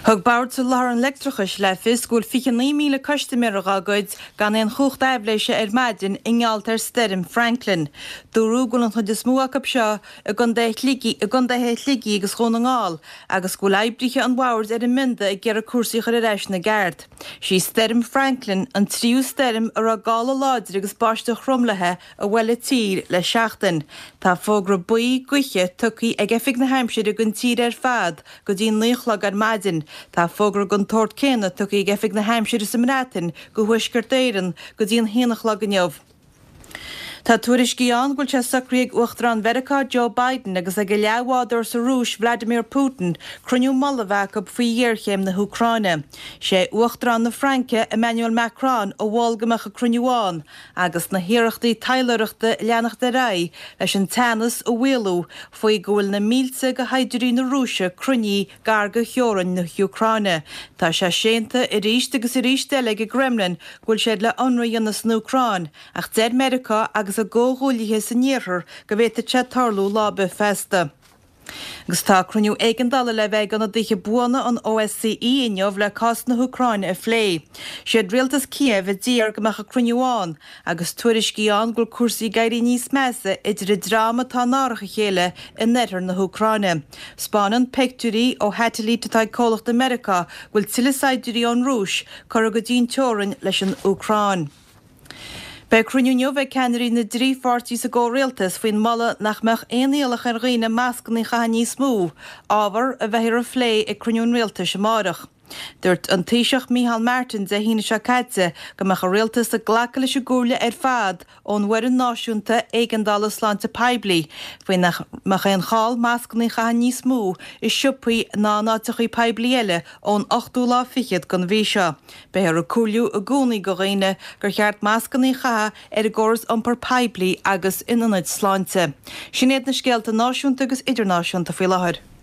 Thug bord sa lethar an lectrachas le fis gúil 9,000 customer agaid gan éon chucht eibléise maidin ingealtar Sterim Franklin. Dúrú gúil an chud is múach seo a gundéith ligi agus chun ngáil agus gúil eibrithe an bhairs an minda I ggéar a cuasaí chuir reis na gard. Sí Sterim Franklin an tríú Sterim ar a gála láidir agus báiste chrumlathe a bhfuile tír le seachtain. Tá fógra buí guiche tucaí ag efig na Hampshire a gun tír fad go dtíon líochlag ar maidin. Tá fógra gon tort céna tucaí ag efig na Hampshire sa mrátain go huisgur déirean go dtíon héanach neamh. Tá tuairis Gíán gúil se sacríag uachtar America Joe Biden agus ag go leabhádar sa Rúis Vladimir Putin cruniú mollahhaach ab faoi dhearchéim na Ucraine. Sé uachtar na Franke Emmanuel Macron ó bháilgamach a cruniúáin agus na hiarachtaí taileireachta leanach de ra leis an teannas ó bhfuilú faoi gúil na mílte go haidirí na Rúise crunií garga cheorann na Ucraine. Tá sé sénta I ríist agus I ríist deile go Gremlin gúil sé le anraíonas na Ucraine ach dead America agus a ggóthúlaithe sa níorthar go bhfuil te tarlú lába festa. Agus tá cruniú éigandala le bheith ganna dtithe buana an OSCE inneamh le cas na Ucraine a phlé. Siad rialtas Kiev a díar gomach a cruniúáin agus tuairis Gíán gúil cuasaí gairí níos measa idir I dráma tá náracha chéile in netar na Ucraine. Spánan pictúí ó hetalí tá cólacht America bhfuil tuileáidirí an Rúis chur go dtíon teorann leis an Ucraine. Bei cruniú bheith ceanirí na drí fortí sa ggó rialtas faoin mala nach meach éanaíalach ar ghaoine meascan í chaithní smú, ábhar a bheith ar a phlé ag cruniún rialtas amárach. Dúirt an taoiseach Micheál Martin de hína se caite go meach a rialtas a ghlaca leis gúrla ar fad ón Mhuir Náisiúnta éigandala sláinte Peibli, faoin nach an cháil meascan í chaithní smú I siúpaí ná nátechaí Peibli eile ón 8 lá fichiad gan bhí seo. Bei ar a cúliú a gúnaí go ghaoine gur cheart meascan í chatha ar a gcóras iompar Peibli agus inanid sláinte. Sin éad na scéalta náisiúnta agus idirnáisiúnta faoi láthair.